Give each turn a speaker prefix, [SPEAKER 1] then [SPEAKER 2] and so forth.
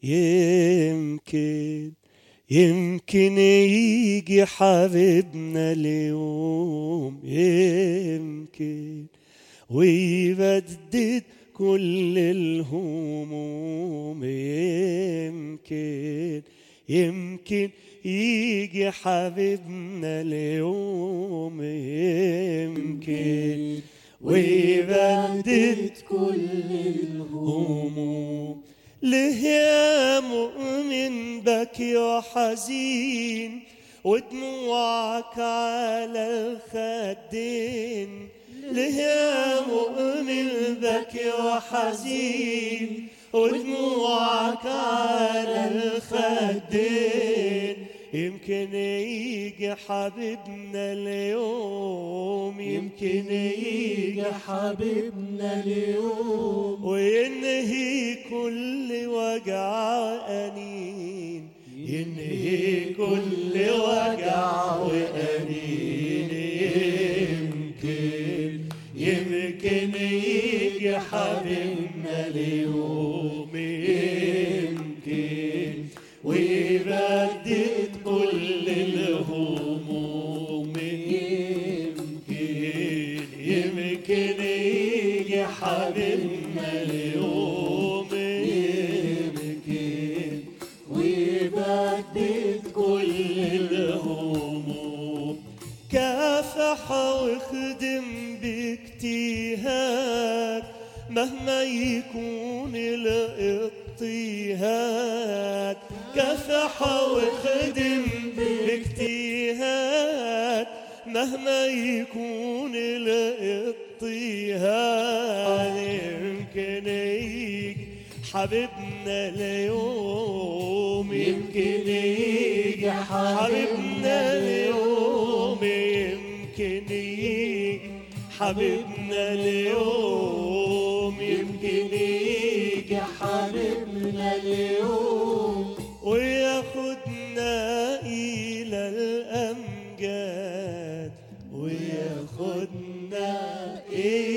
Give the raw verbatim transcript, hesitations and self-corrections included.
[SPEAKER 1] يمكن يمكن يجي حبيبنا اليوم، يمكن ويبدد كل الهموم. يمكن يمكن يجي حبيبنا اليوم، يمكن ويبدد كل الهموم. ليه يا مؤمن بكي وحزين ودموعك على الخدين؟ ليه يا مؤمن بكي وحزين ودموعك على الخدين؟ يمكن يجي حبيبنا اليوم، يمكن يجي حبيبنا اليوم وينهي كل وجع أنين، ينهي كل وجع وأنين. يمكن يمكن يجي حبيبنا اليوم، يمكن ويبدد كل الهموم. يمكن يمكن يجي حبيبنا اليوم، يمكن ويبدد كل الهموم. كافح واخدم باجتهاد مهما يكون الاضطهاد. كافح واخدم باجتهاد مهما يكون الاضطهاد. يمكن يجي حبيبنا اليوم، يمكن يجي حبيبنا اليوم، يمكن يجي حبيبنا اليوم، يمكن يجي حبيبنا اليوم وياخدنا إلى الأمجاد، وياخدنا إلى